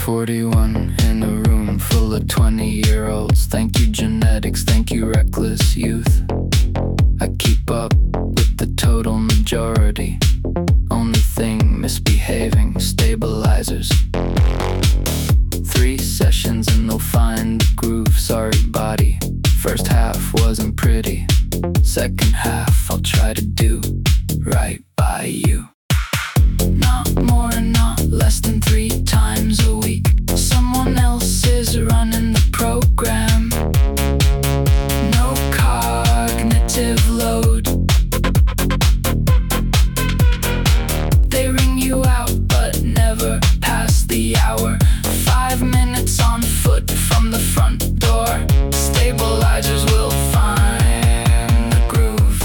41 in a room full of 20-year-olds. Thank you genetics, thank you reckless youth. I keep up with the total majority. Only thing misbehaving, stabilizers. 3 sessions and they'll find the groove. Sorry body, first half wasn't pretty. Second half I'll try to do right by you. Not more and not less than 3 times a week. Someone else is running the program. No cognitive load. They ring you out but never pass the hour. 5 minutes on foot from the front door. Stabilizers will find the groove.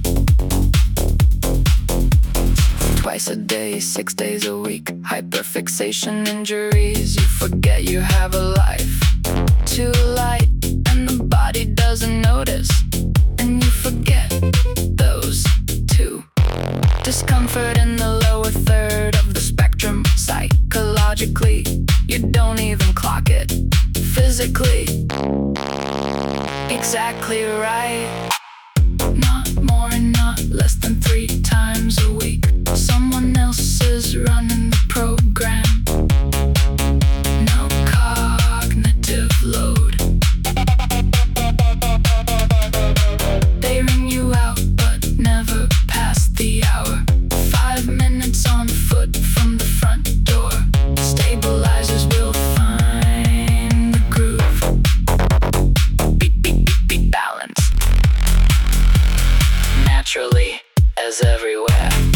Twice a day, 6 days a week. Hyperfixation injuries. You forget you have a life. Too light and the body doesn't notice. And you forget those two. Discomfort in the lower third of the spectrum. Psychologically, you don't even clock it. Physically, exactly right. Not more and not less than 3 times a week. Someone else is running the program. No cognitive load. They ring you out but never pass the hour. 5 minutes on foot from the front door. Stabilizers will find the groove. Be balanced. Naturally, as everywhere.